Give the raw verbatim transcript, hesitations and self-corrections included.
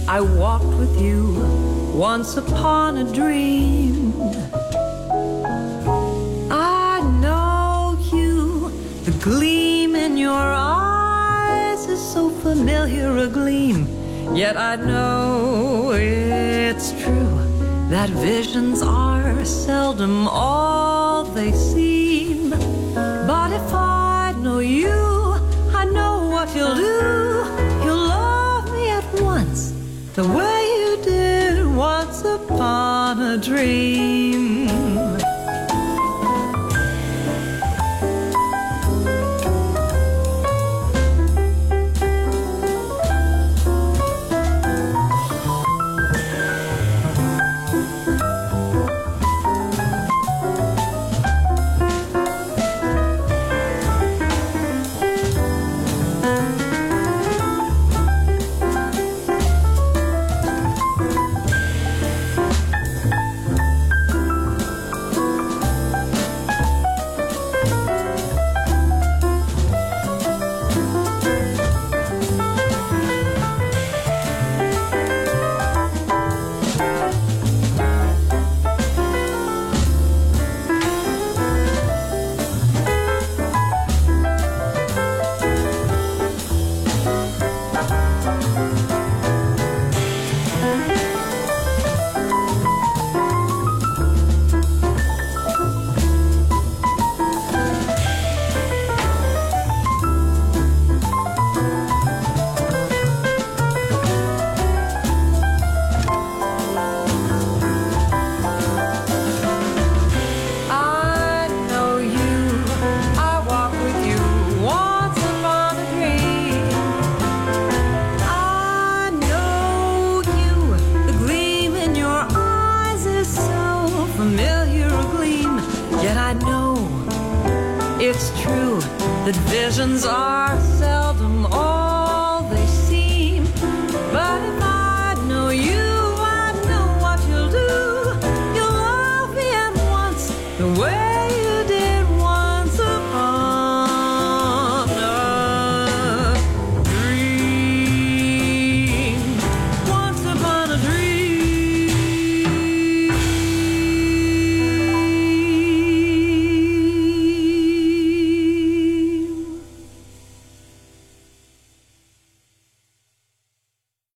I walked with you once upon a dream. I know you, the gleam in your eyes is so familiar a gleam. Yet I know it's true that visions are seldom all they seem. But if I know you, I know what you'll do. You'll love me at once, the way you did once upon a dream. It's true that visions are